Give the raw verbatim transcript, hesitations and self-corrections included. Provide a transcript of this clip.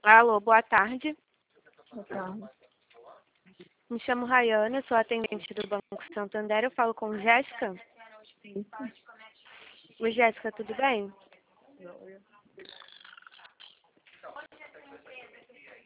Alô, boa tarde. Boa tarde. Me chamo Rayana, sou atendente do Banco Santander. Eu falo com Jéssica. Isso. Oi, Jéssica, tudo bem?